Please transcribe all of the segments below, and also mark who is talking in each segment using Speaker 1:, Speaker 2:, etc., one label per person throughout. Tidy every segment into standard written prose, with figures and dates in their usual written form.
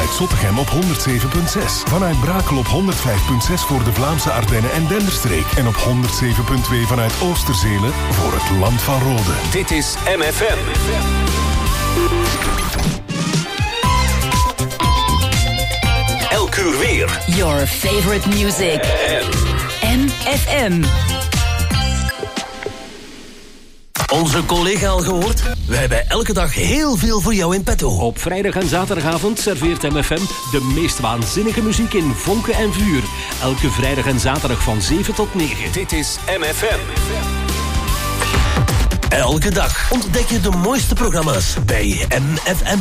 Speaker 1: vanuit Zottegem op 107.6. Vanuit Brakel op 105.6 voor de Vlaamse Ardennen en Denderstreek. En op 107.2 vanuit Oosterzelen voor het Land van Rode.
Speaker 2: Dit is MFM. Elk uur weer.
Speaker 3: Your favorite music. MFM.
Speaker 4: Onze collega al gehoord? We hebben elke dag heel veel voor jou in petto.
Speaker 5: Op vrijdag en zaterdagavond serveert MFM de meest waanzinnige muziek in vonken en vuur. Elke vrijdag en zaterdag van 7 tot 9.
Speaker 2: Dit is MFM.
Speaker 4: Elke dag ontdek je de mooiste programma's bij MFM.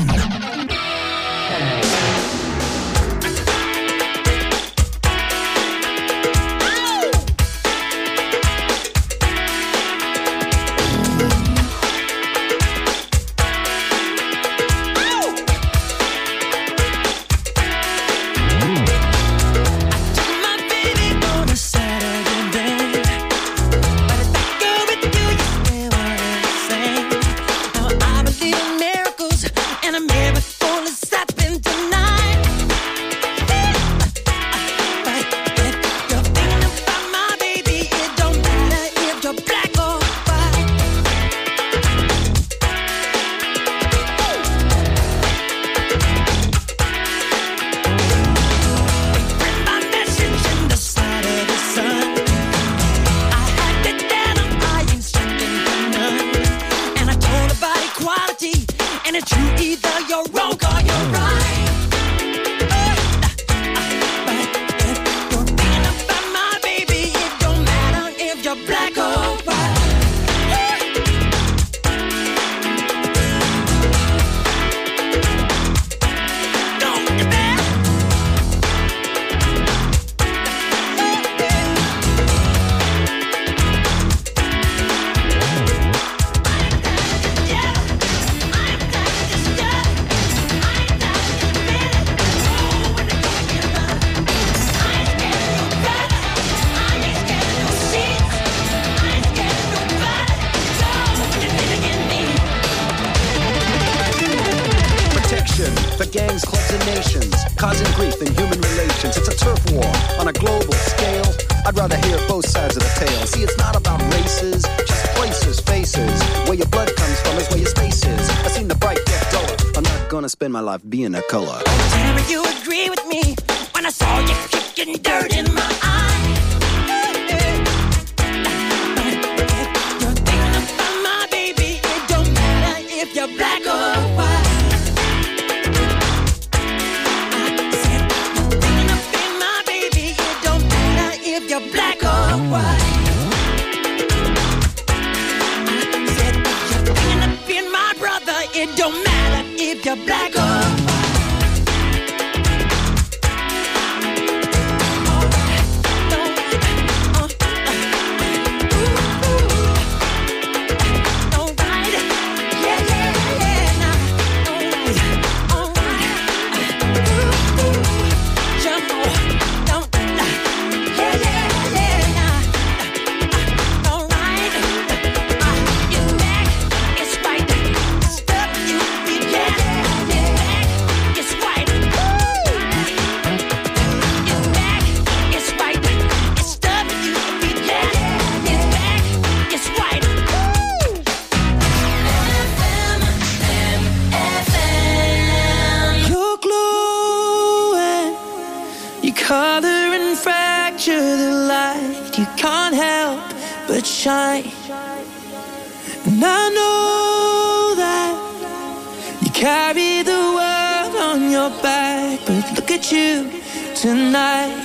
Speaker 6: Spend my life being a color.
Speaker 7: Tell me you agree with me when I saw you kicking dirt in my eye. You're thinking about my baby. It don't matter if you're black or white. I said you're thinking about my baby. It don't matter if you're black or white. I said you're thinking about my brother. It don't matter if you're black or white.
Speaker 8: Shine. And I know that you carry the world on your back, but look at you tonight.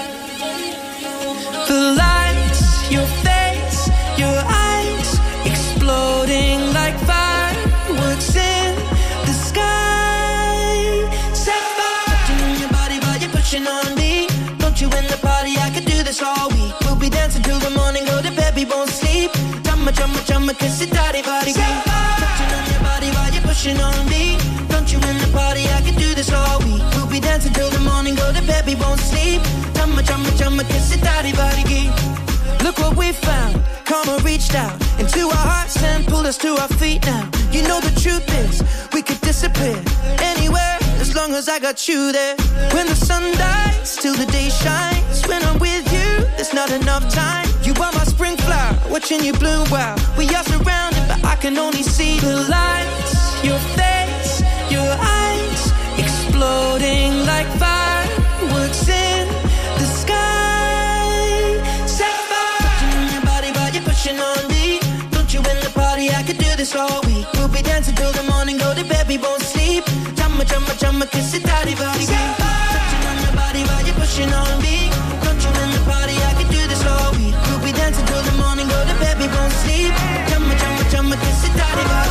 Speaker 8: The lights, your face, your eyes exploding like fireworks in the sky. Set fire in your body while you're pushing on me. Don't you in the party? I could do this all week. We'll be dancing till the morning, go to bed, we won't sleep. Drumma, drumma, drumma, kiss it, daddy, body, touching on your body while you're pushing on me. Don't you in the party? I could do this all week. We'll be dancing till the morning, go to bed, we won't sleep. Drumma, drumma, drumma, kiss it, daddy, body, look what we found. Karma reached out into our hearts and pulled us to our feet now. You know the truth is we could disappear anywhere as long as I got you there. When the sun dies, till the day shines. When I'm with you, there's not enough time. You are my spring flower, watching you bloom wild. We are surrounded, but I can only see the lights. Your face, your eyes, exploding like fireworks in the sky. Sapphire, touching on your body while you're pushing on me. Don't you in the party? I could do this all week. We'll be dancing till the morning, go to bed, we won't sleep. Jumma, jumma, jumma, kiss it, daddy, body. Touching on your body while you're pushing on me. Don't you in the party? I could do this all week. We'll be dancing till the morning, go to bed, we won't sleep. Jumma, jumma, jumma, kiss it, daddy, body.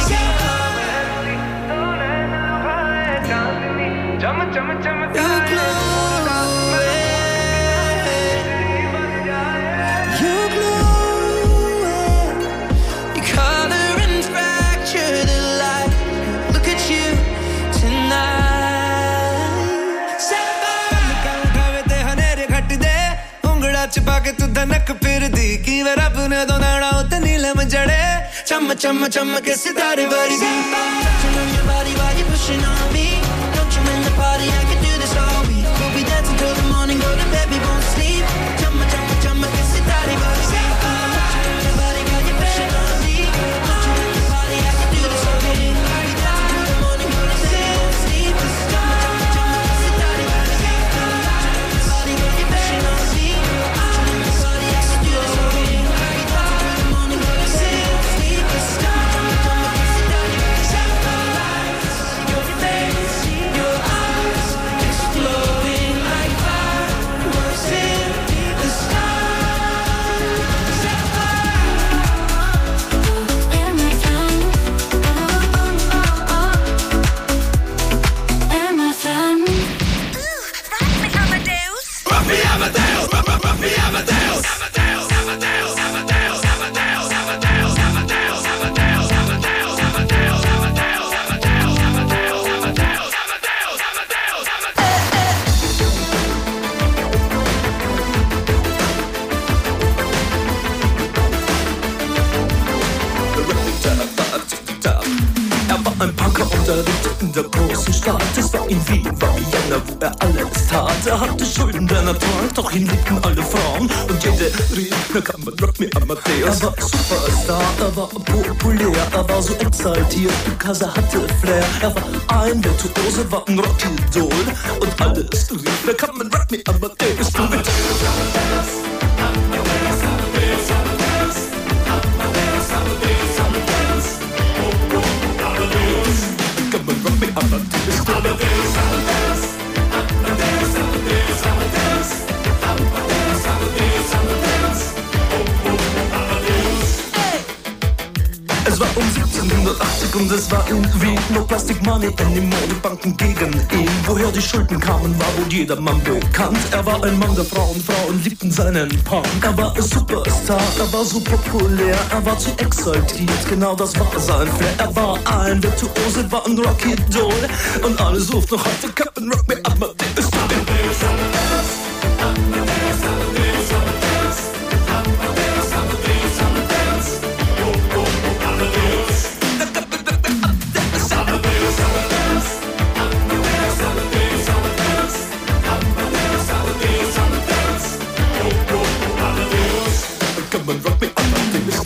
Speaker 8: You glue it. You glue it. You color and fracture the light. Look at you tonight.
Speaker 9: Sapphire. हनेरे घट दे उंगड़ा चिपा के तू धनक फिर दी की वे रब ने दो नाड़ा उते नीलम जड़े चम चम चम के सितारे वर्गी.
Speaker 8: Touching on your body while you're pushing on me. Don't you in the party? I can do this all week. We'll be dancing till the morning, go to bed, we won't sleep. Chumma, chumma, chumma, kiss it, daddy, body. Touching on your body while you're pushing on me. Don't you in the party? I can do this all week. We'll be dancing till the morning, go to bed, we won't sleep. Chumma, chumma, chumma, kiss it, daddy, body. Touching on your body while you're pushing on me. Don't you in the party? I can do this all week. We'll be dancing till the morning, go to bed, we won't sleep. Chumma, chumma, chumma, kiss it, daddy, body. Your face, your eyes, exploding like fireworks in the sky.
Speaker 3: MFM. Rock me, Amadeus. Rock me, Amadeus.
Speaker 9: Ein Punker unterrichtete in der großen Stadt. Es war in Wien, war Vienna, wo alles tat. Er hatte Schulden, der Natur, doch ihn liebten alle Frauen. Und jede rief, na kann man Rock me Amadeus. Er war Superstar, er war populär, er war so exaltiert, because er hatte Flair. Er war ein Virtuose, war ein Rockidol. Und alles rief, na kann man Rock me Amadeus. Du mit Come on, rock me Amadeus. Es war um 1780 und es war in Wien. No Plastic Money anymore, die Banken gegen ihn. Woher die Schulden kamen, war wohl jedermann bekannt. Er war ein Mann der Frauen, Frauen liebten seinen Punk. Er war ein Superstar, er war so populär, er war zu exaltiert, genau das war sein Flair. Er war ein Virtuose, war ein Rockidol. Und alle suchten noch heute Captain Rock me Amadeus. Come on, rock me Amadeus.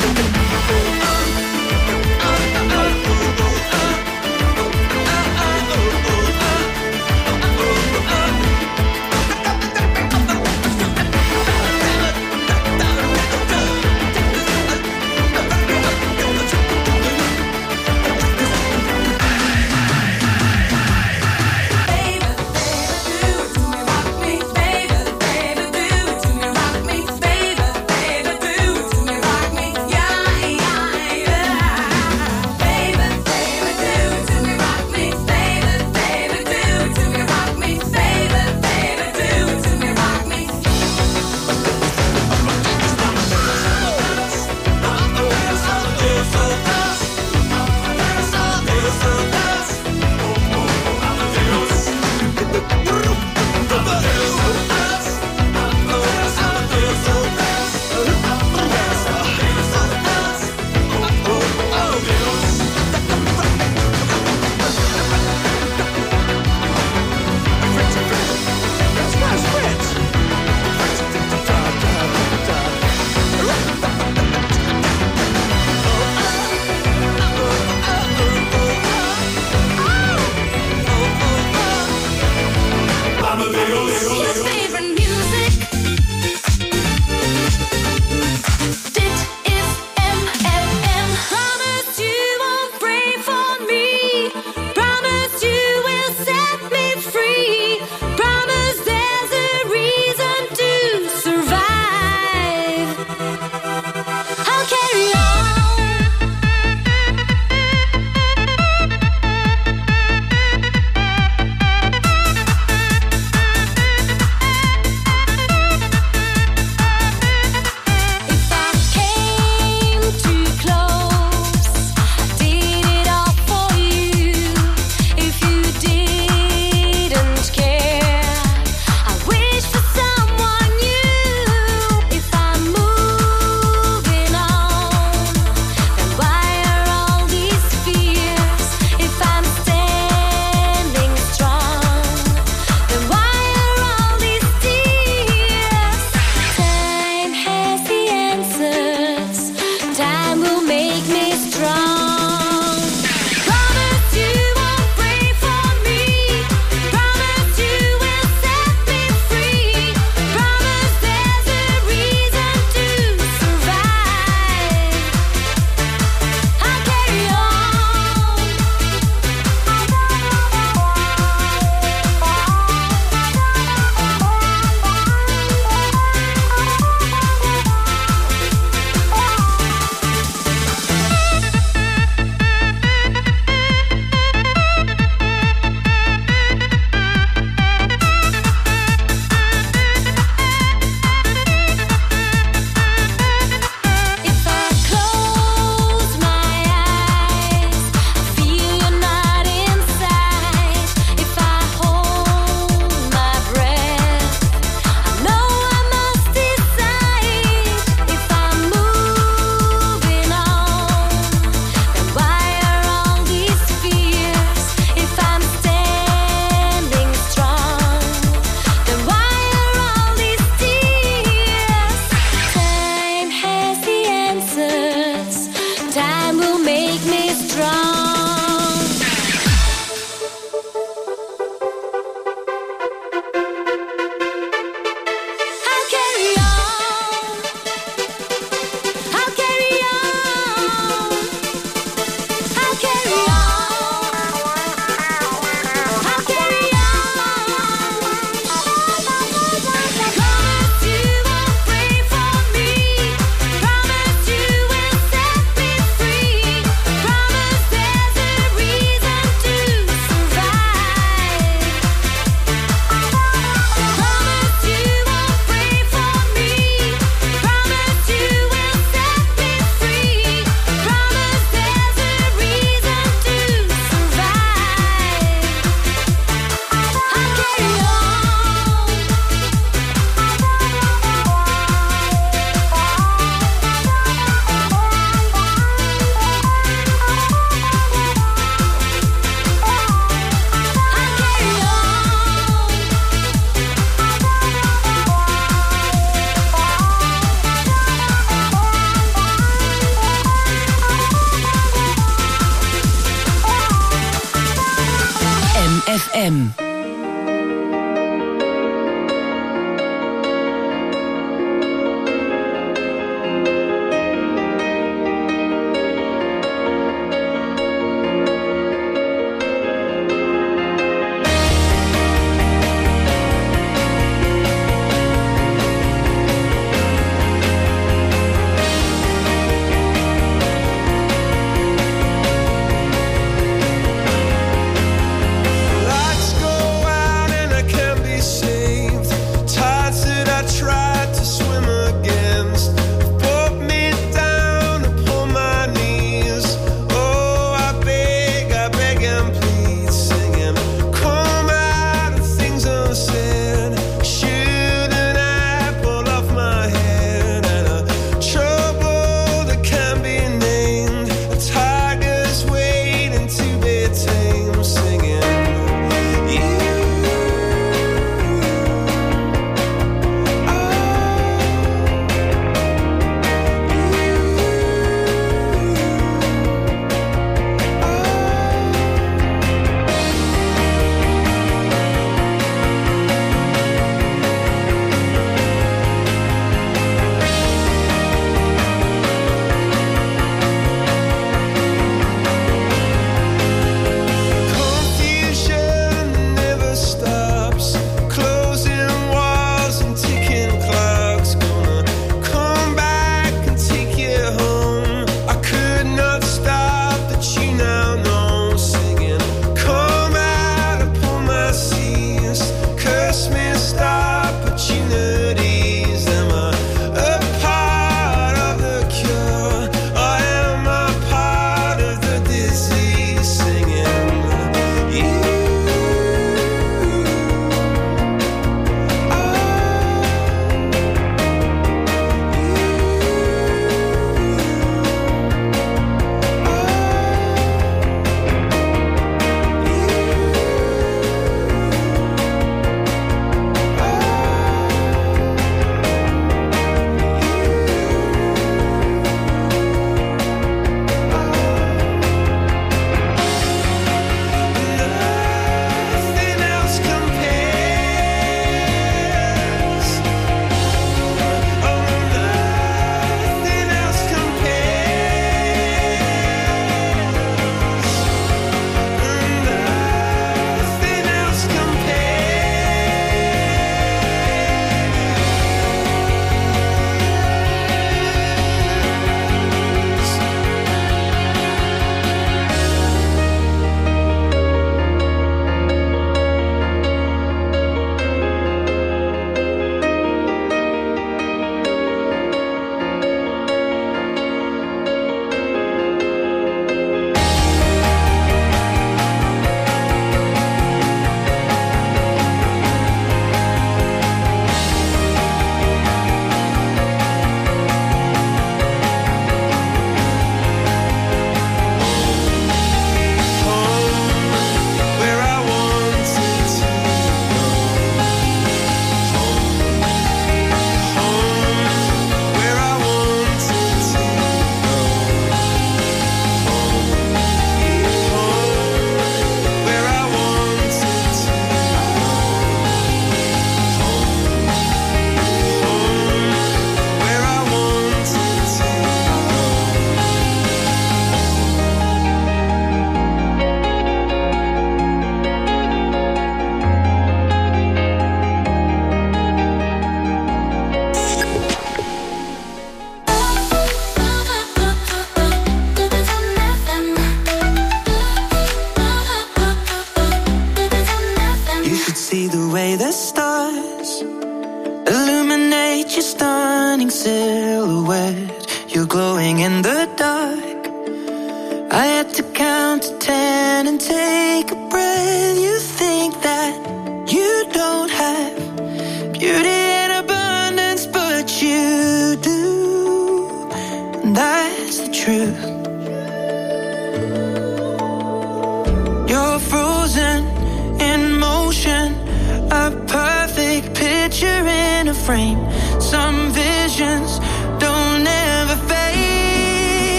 Speaker 10: Jam FM.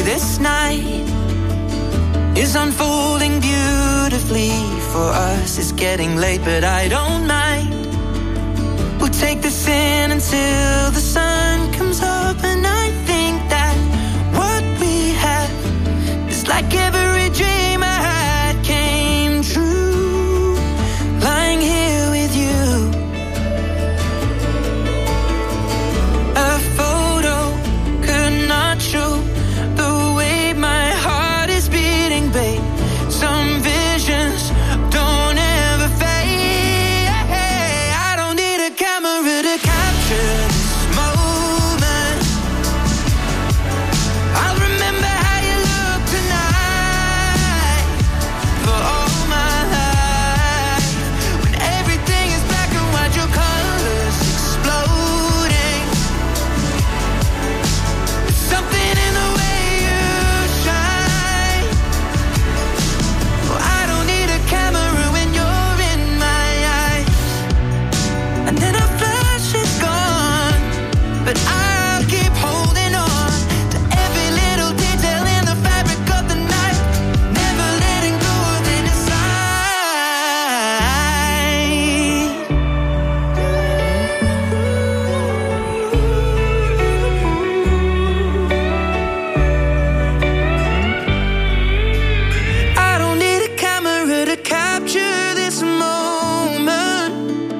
Speaker 8: this night is unfolding beautifully for us. It's getting late, but I don't mind. We'll take this in until the sun comes up, and I think that what we have is like every dream I had came true. Lying here with you, a photo could not show the way my heart is beating, babe. Some visions don't ever fade. I don't need a camera to capture this moment. I'll remember how you look tonight for all my life. When everything is black and white, your colors exploding. There's something in the way you shine. Oh, I don't need a camera when you're in my eyes. And then a flash is gone, but I'll keep holding on to every little detail in the fabric of the night, never letting go of any sign. I don't need a camera to capture this moment.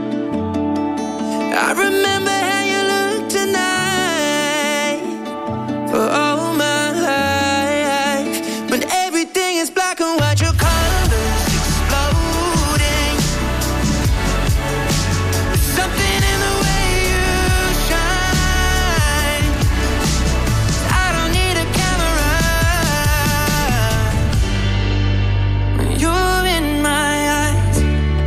Speaker 8: I remember how you look tonight for all my life. When everything is black and white, your colors exploding. There's something in the way you shine. I don't need a camera when you're in my eyes.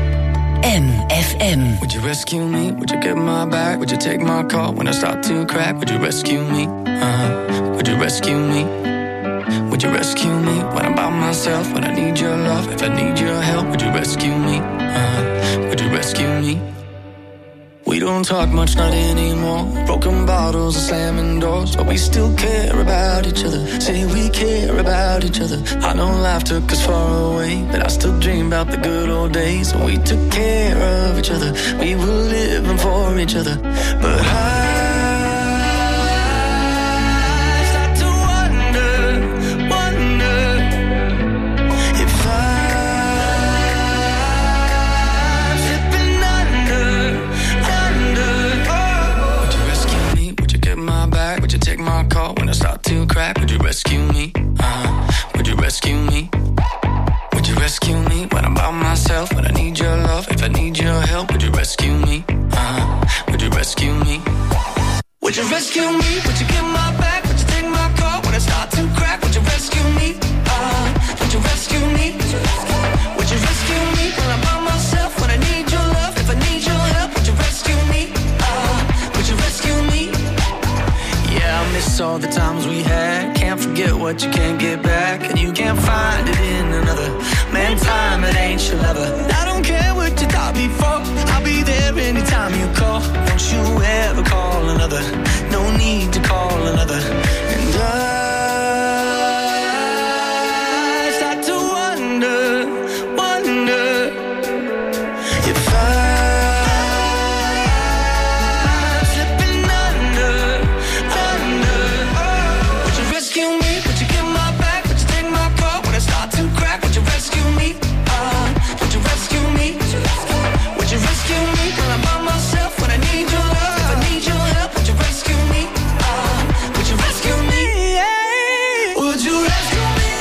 Speaker 10: MFM.
Speaker 9: Would you rescue me? Would you get my back? Would you take my call when I start to crack? Would you rescue me? Would you rescue me? Would you rescue me when I'm by myself? When I need your love, if I need your help, would you rescue me? Would you rescue me? We don't talk much, not anymore. Broken bottles and slamming doors, but we still care about each other. Say we care about each other. I know life took us far away, but I still dream about the good old days when we took care of each other. We were living for each other. But I start to wonder if I'm slipping under. Would you rescue me? Would you get my back? Would you take my call when I start to crack? Would you rescue me? Would you rescue me? Would you rescue me when I'm by myself? When I need your love, if I need your help, would you rescue me? Would you rescue me? Would you rescue me? Would you get my back? Would you take my call when I start to crack? Would you rescue me? Would you rescue me? Would you rescue me when I'm by myself? When I need your love, if I need your help, would you rescue me? Would you rescue me? Yeah, I miss all the times we had. Can't forget what you can't get back, and you can't find it in another. Man, time, it ain't your lover. I don't care what you thought before. I'll be there anytime you call. Don't you ever call another. No need to call another. And I start to wonder if I'm slipping under. Would you rescue me? Would you get my back? Would you take my call when I start to crack? Would you rescue me? Would you rescue me? Would you rescue me when I'm by myself? When I need your love, if I need your help, would you rescue me? Would you rescue me? Would you rescue me?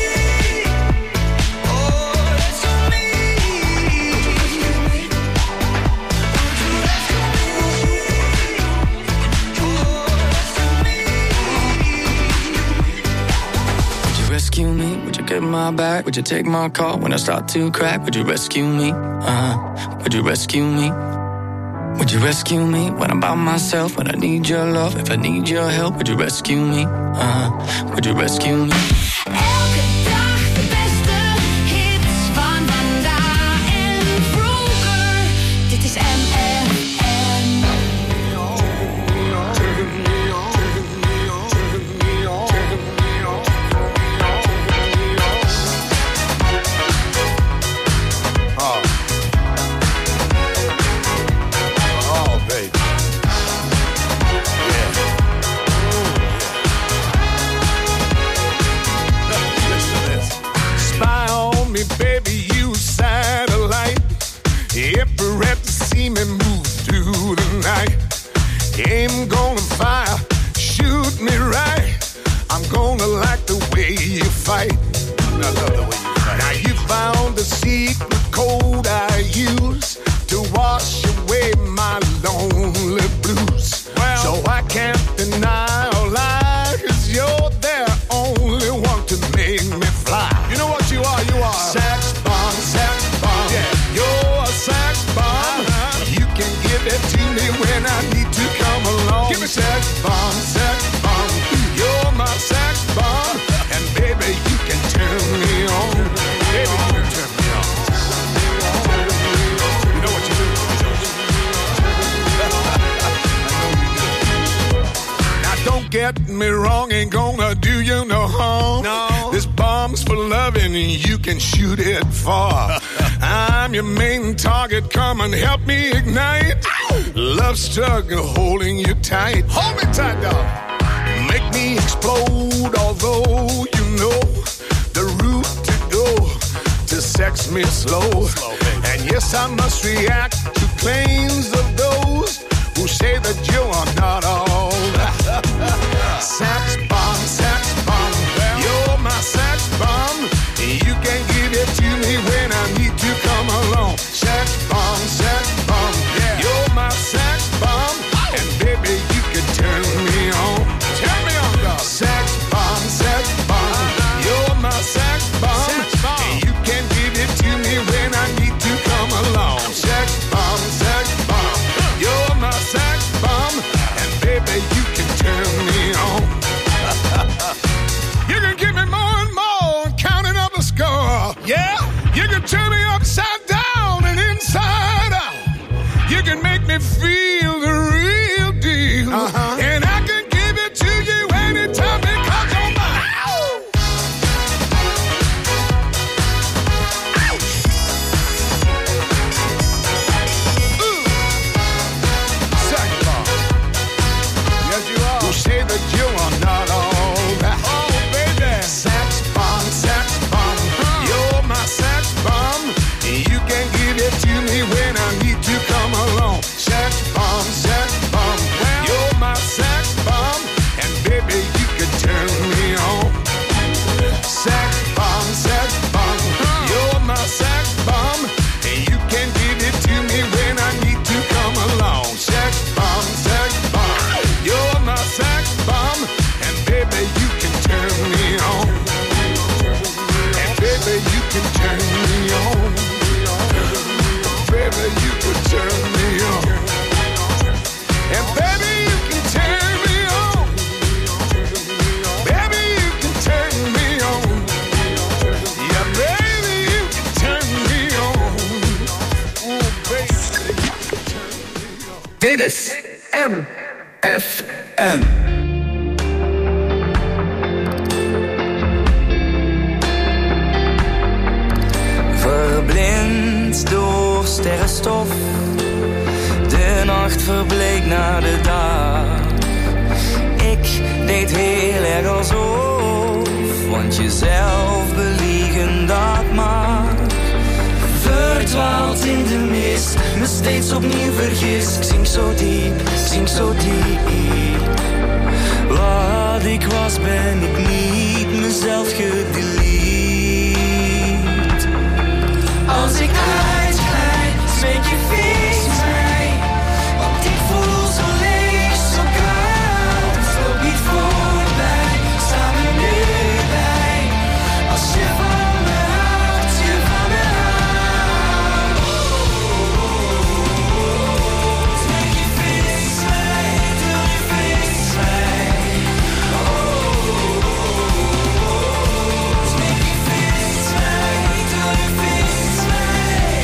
Speaker 9: Oh, rescue me. Would you rescue me? Would you rescue me? Oh, rescue me. Would you rescue me? Would you get my back? Would you take my call when I start to crack? Would you rescue me? Would you rescue me? Would you rescue me when I'm by myself? When I need your love, if I need your help, would you rescue me? Would you rescue me?
Speaker 7: Elke dag de beste hits van vandaag en vroeger. Dit is MFM.
Speaker 10: me wrong ain't gonna do you no harm. No. This bomb's for loving and you can shoot it far. I'm your main target, come and help me ignite. Love struggle holding you tight. Hold me tight, dog. Make me explode, although you know the route to go to sex me slow. And yes, I must react to claims of those who say that you are not all. Sex bomb, you're my sex bomb. You can give it to me when I need to come along. Sex bomb, yeah. You're my sex bomb, and baby you can turn me on. Turn me on, dog. Sex bomb, you're my sex bomb, and you can give it to me when I need to come along. Sex bomb, you're my sex bomb, and baby you can turn me on. You can give me more and more, counting up the score. Yeah, you can turn me upside down and inside out. You can make me feel the real deal, and I can give it to you anytime because you're mine. Yes, you are. Who say that you are not all that? Oh, baby. Sex bomb. You're my sex bomb. You can give it to me when I need to come along. Sex bomb. You're my sex bomb. And baby, you can turn me on. Sex bomb. You're my sex bomb. And you can give it to me when I need to come along. Sex bomb. You're my sex bomb. And baby, you can turn me on. And baby, you can turn me on. Baby, you can turn me on. And baby, you can turn me on. Baby, you can turn me on. Yeah, baby, you can turn me on. Ooh, baby, you can turn me on.
Speaker 9: Dit is MFM.
Speaker 8: Verblind door sterrenstof, de nacht verbleek naar de dag. Ik deed heel erg alsof, want jezelf beliegen dat mag. Verdwaald in de mist, me steeds opnieuw vergist. Ik zink zo diep. Wat ik was ben ik niet, mezelf gedelete. Als ik uitglijd, smeek je fix mij. Want ik voel zo leeg, zo koud. Het loopt niet voorbij, sta me nu bij. Als je van me houdt, je van me houdt. Smeek je fix mij, doe je fix mij. Smeek je fix mij, doe je fix mij.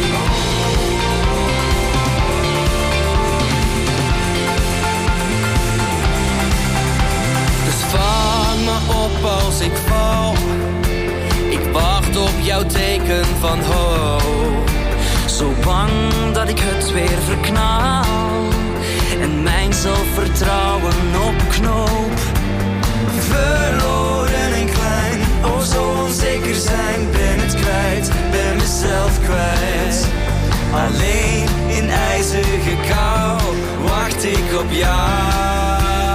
Speaker 8: Dus vang me op als ik val. Ik wacht op jouw teken van hoop. Zo bang dat ik het weer verknal. En mijn zelfvertrouwen opknoop. Verloren en klein, oh zo onzeker zijn. Ben het kwijt, ben mezelf kwijt. Alleen in ijzige kou wacht ik op jou.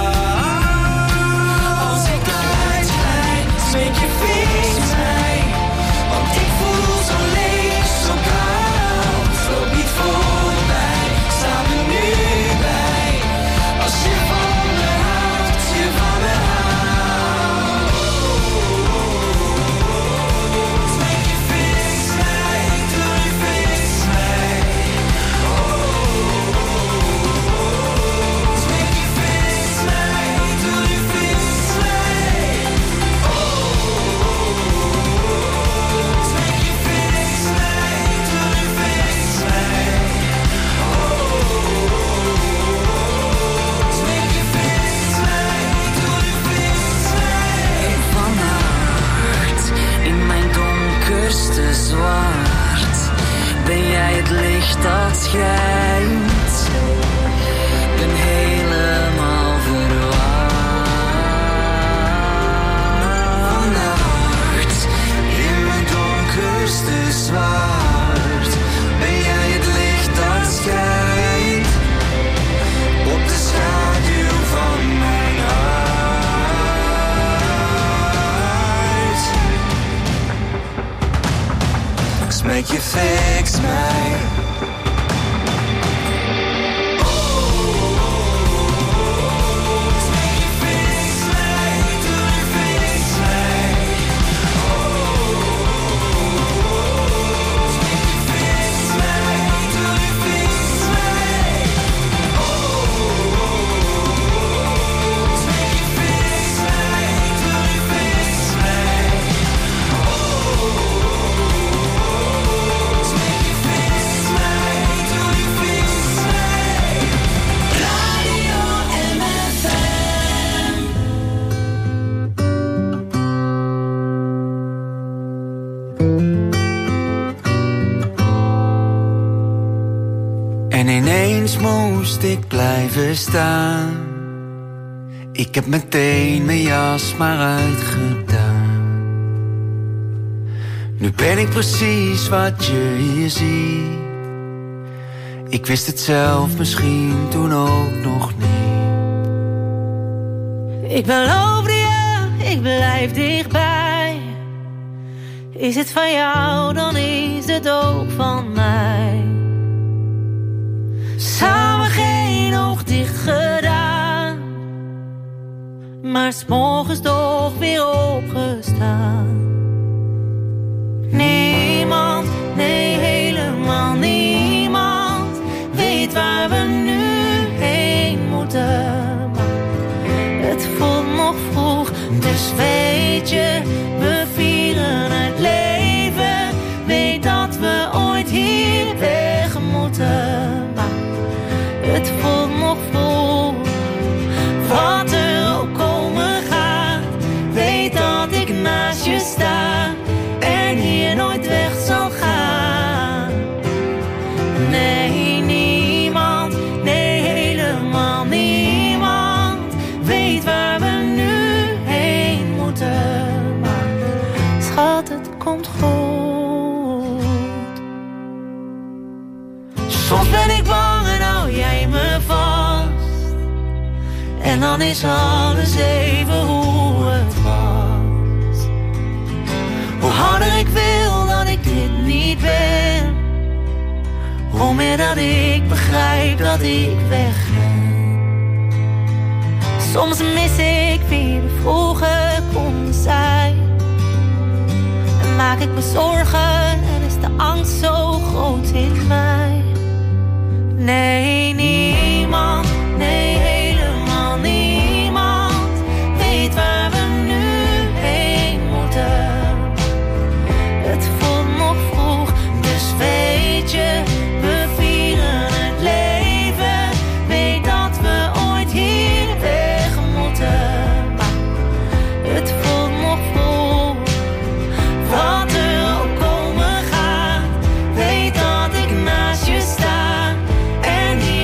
Speaker 8: Als ik uitglijd, smeek je fix mij. Want ik voel zo leeg, zo koud. Het loopt niet voorbij, sta me nu bij. Als je van zwart? Ben jij het licht dat schijnt? Ben helemaal verwaard. Vannacht, in mijn donkerste zwart. Ben jij het licht dat schijnt? Op de schaduw van mijn hart. Smeek je, fix mij. En ineens moest ik blijven staan. Ik heb meteen mijn jas maar uitgedaan. Nu ben ik precies wat je hier ziet. Ik wist het zelf misschien toen ook nog niet.
Speaker 11: Ik beloof je, ik blijf dichtbij. Is het van jou, dan is het ook van mij. Samen geen oog dicht gedaan, maar 's morgens toch weer opgestaan. Niemand, nee helemaal niemand, weet waar we nu heen moeten. Maar het voelt nog vroeg, dus weet je, we vieren het leven. Weet dat we ooit hier weg moeten. Het voelt nog vroeg, wat er ook komen gaat. Weet dat ik naast je sta en hier nooit weg zal gaan. Nee, niemand, nee helemaal niemand, weet waar we nu heen moeten. Maar schat, het komt goed. Soms ben ik bang en hou jij me vast. En dan is alles even hoe het was. Hoe harder ik wil dat ik dit niet ben, hoe meer dat ik begrijp dat ik wegren. Soms mis ik wie we vroeger konden zijn. En maak ik me zorgen en is de angst zo groot in mij. Nee, niemand, nee helemaal niemand, weet waar we nu heen moeten. Het voelt nog vroeg, dus weet je, we vieren het leven. Weet dat we ooit hier weg moeten. Maar het voelt nog vroeg, wat er ook komen gaat. Weet dat ik naast je sta. En hier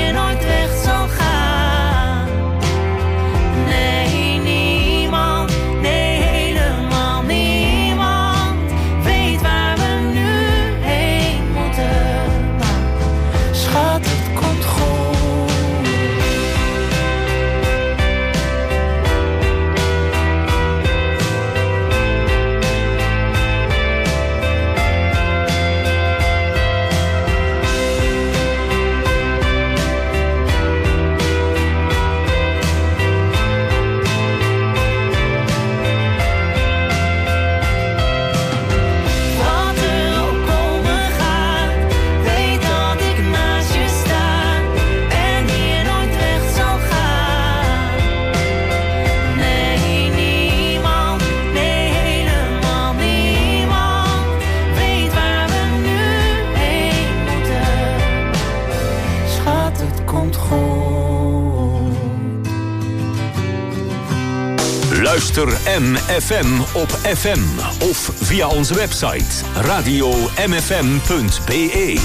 Speaker 2: Twitter en FM op FM. Of via onze website radio-mfm.be.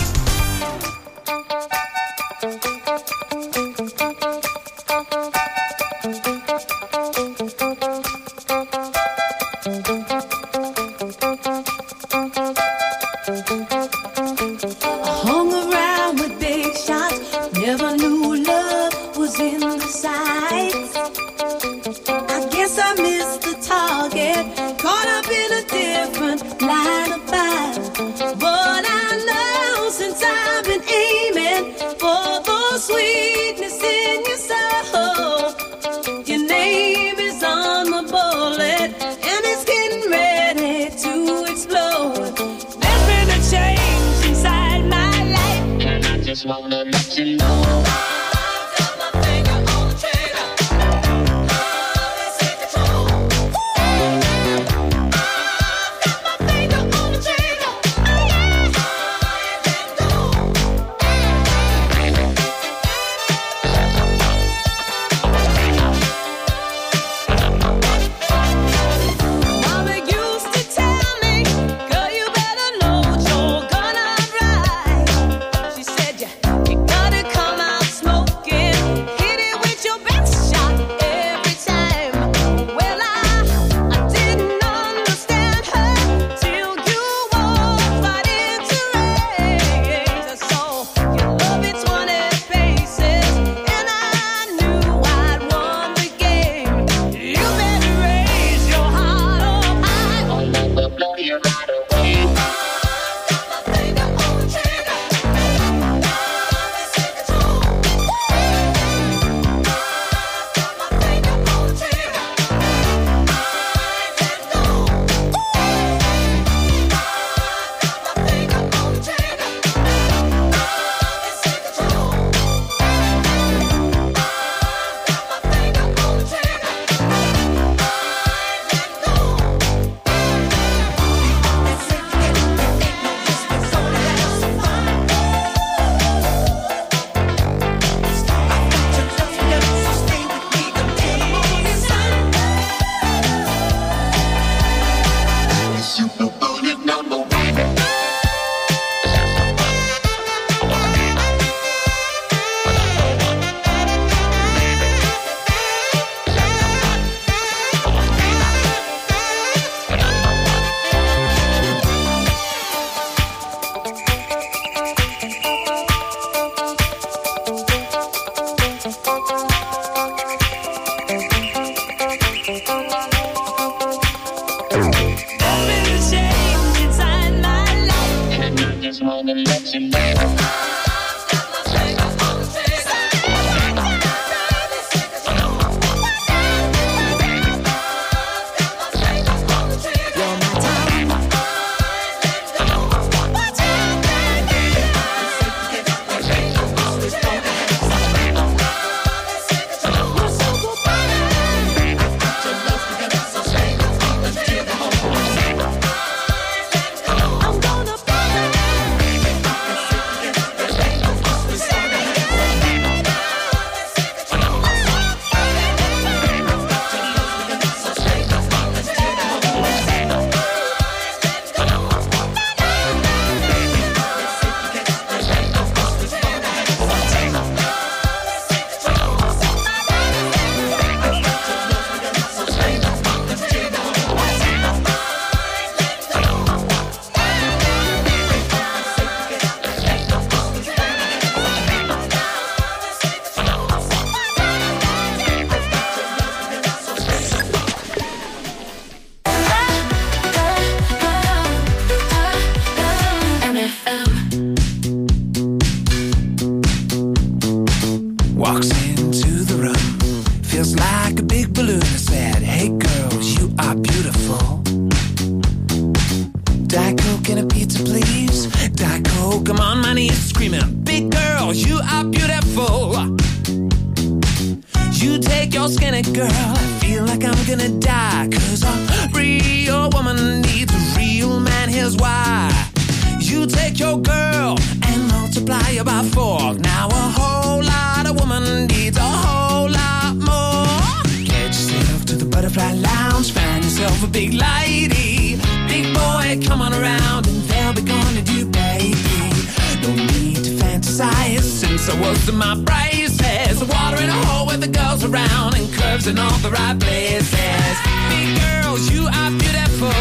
Speaker 8: a big lady. Big boy, come on around and they'll be gonna do, baby. No need to fantasize since I was in my braces. Water in a hole with the girls around and curves in all the right places. Big girls, you are beautiful.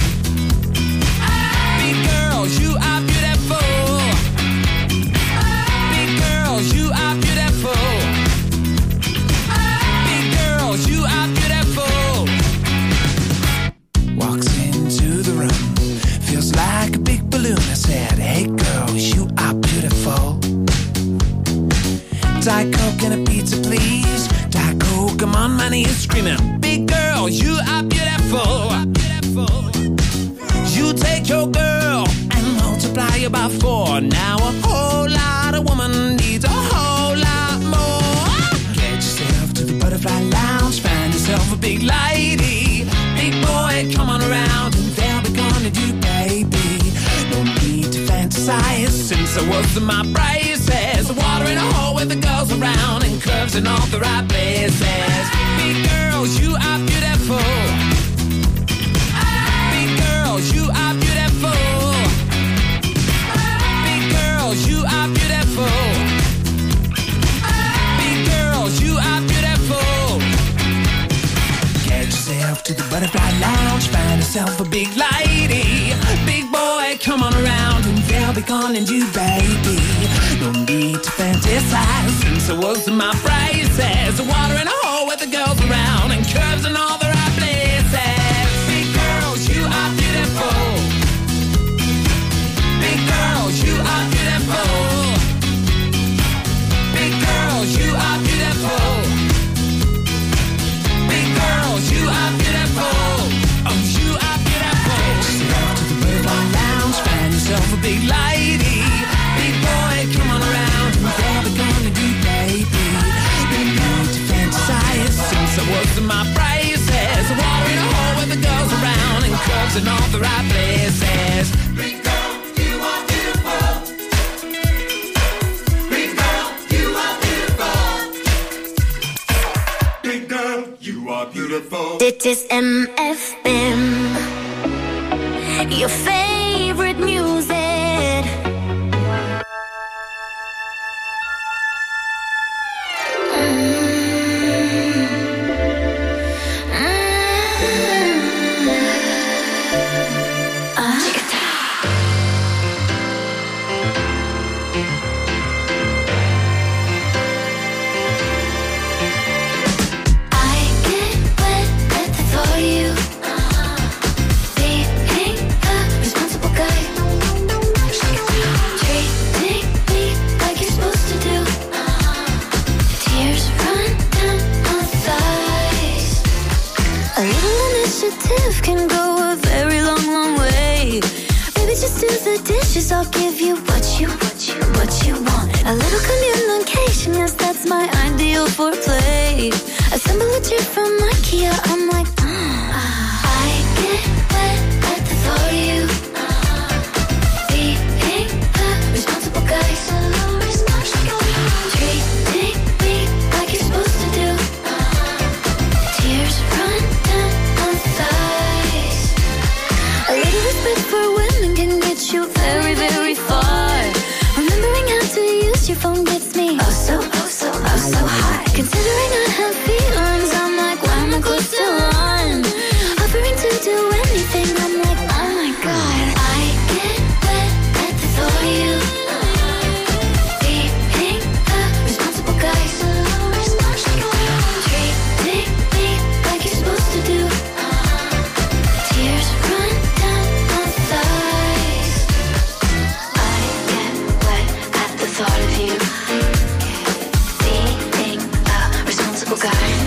Speaker 8: Big girls, you are beautiful. Big girls, you are beautiful. Big girls, you are beautiful. Walks into the room, feels like a big balloon. I said, hey girls, you are beautiful. Diet Coke and a pizza, please. Diet Coke, I'm on my knees screaming, big girls, you are beautiful. You take your girl and multiply it by 4. Now a whole lot of woman needs a whole lot more. Get yourself to the butterfly lounge, find yourself a big lady. Big boy, come on around and they'll be gonna do, baby. No need to fantasize since I was in my braces. Water in a hole with the girls around and curves in all the right places. Big girls, you are beautiful. Big girls, you are beautiful. Big girls, you are beautiful. Big girls, you are beautiful. Get yourself to the butterfly lounge, find yourself a big lady. Big boy, come on around and they'll be calling you, baby. No need to fantasize since I was in my braces. Water in a hole with the girls around and curves in all the right places. Big girls, you are beautiful. Big girls, you are beautiful. Big girls, you are beautiful. Big girls, you are beautiful. Oh, you are beautiful. Yourself to the butterfly lounge, find yourself a big lady. Big boy, come on around and they'll be gonna do, baby. No need to fantasize since I was in my braces. Water in a hole with the girls around and curves in all the right places. Big girl, you are beautiful. Big girl, you are beautiful. Big girl, you are beautiful.
Speaker 11: Dit is MFM, your favorite music.
Speaker 7: Can go a very long, long way. Baby, just do the dishes. I'll give you what you want. A little communication, yes, that's my ideal foreplay. Assemble a chair from IKEA. I'm like, I get wet at the thought of you. Being a responsible guy, so responsible. Treating me like you're supposed to do. Tears run down my thighs. A little respect for women can get you very, very far. Remembering how to use your phone gets me oh so high. Considering I have feelings, I'm like, why am I close to one? Offering to do anything, I'm like, oh my god. I get wet at the thought of you. Being a responsible guy, so responsible. Treating me like you're supposed to do. Tears run down my thighs. I get wet at the thought of you. Being a responsible guy.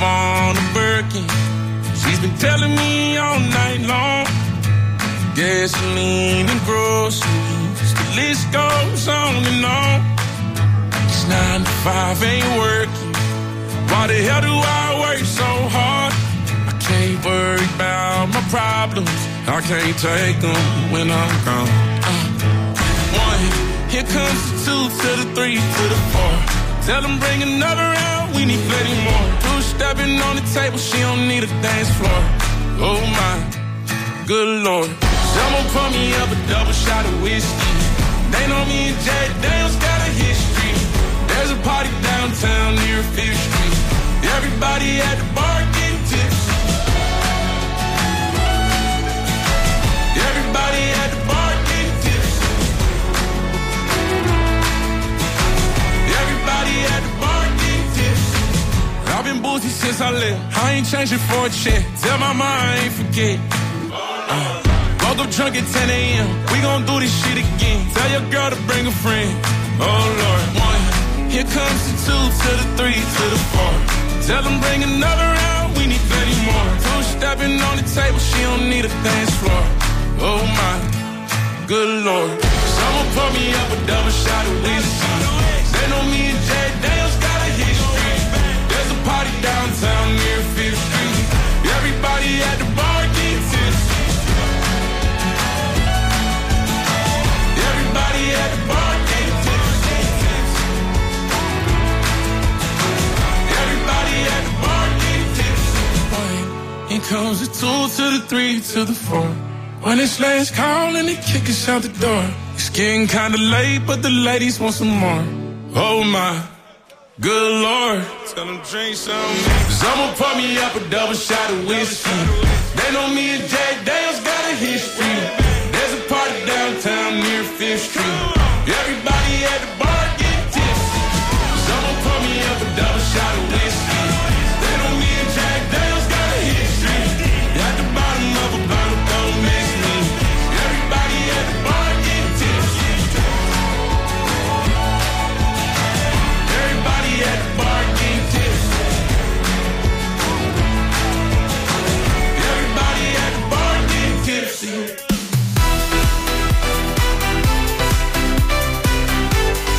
Speaker 12: on a Birkin. She's been telling me all night long. Gasoline and groceries, the list goes on and on. It's 9 to 5, ain't working. Why the hell do I work so hard? I can't worry about my problems. I can't take them when I'm gone. 1, here comes the 2 to the 3 to the 4. Tell them bring another round, we need plenty more. 2 stepping on the table, she don't need a dance floor. Oh my, good Lord. Someone pour me up a double shot of whiskey. They know me and Jack Daniels got a history. There's a party downtown near 5th Street. Everybody at the bar getting tipsy. Everybody at the bar getting tipsy. Everybody at the bar getting tipsy. I've been boozy since I left. I ain't changing for a check. Tell my mom I ain't forget. Woke up drunk at 10 a.m. We gon' do this shit again. Tell your girl to bring a friend. Oh Lord. 1, here comes the 2 to the 3 to the 4. Tell them bring another round, we need plenty more. 2 stepping on the table, she don't need a dance floor. Oh my, good Lord. Someone pour me up a double shot of whiskey. They know me and Jack Daniels got a history. There's a party downtown near 5th Street. Everybody at the bar getting tipsy. Everybody at the bar getting tipsy. Everybody at the bar getting tipsy. Here comes the 2 to the 3 to the 4. When it's last call and they kick us out the door. It's getting kinda late, but the ladies want some more. Oh my, good Lord. Tell them drink some. Someone pour me up a double shot of whiskey. They know me and Jack Daniels got a history. There's a party downtown near 5th Street. Everybody at the bar getting tipsy. Someone pour me up a double shot of whiskey. They know me and Jack Daniels got a history. At the bottom of a bottle, don't miss me. Everybody at the bar getting tipsy. Everybody at the bar getting tipsy. Everybody at the bar getting tipsy.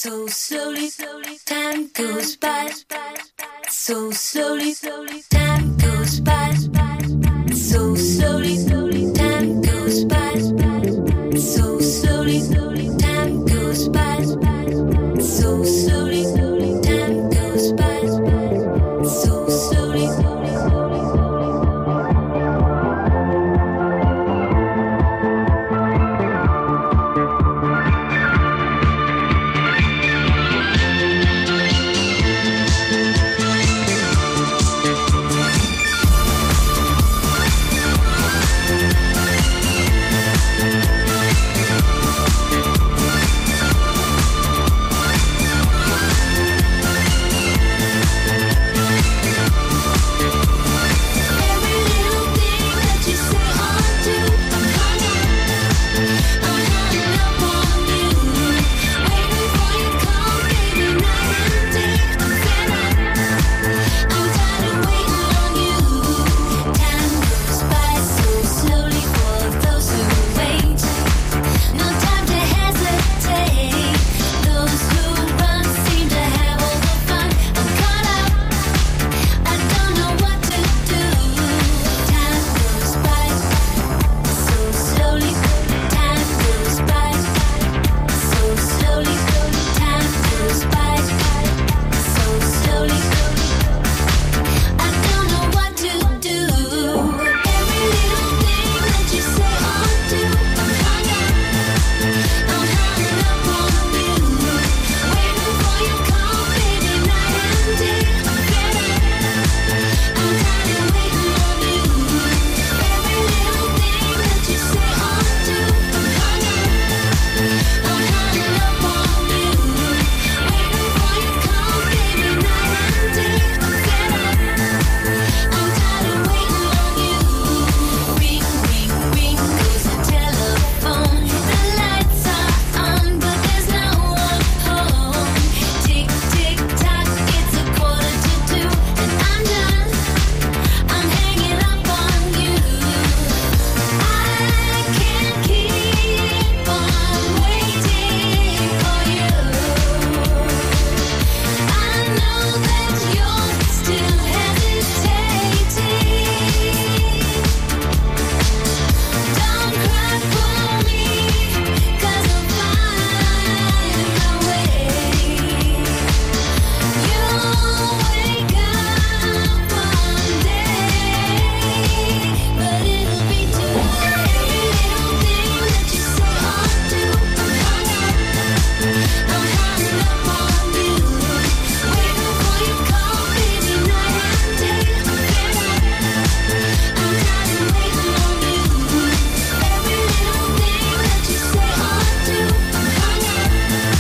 Speaker 7: So slowly, time goes by. So slowly, time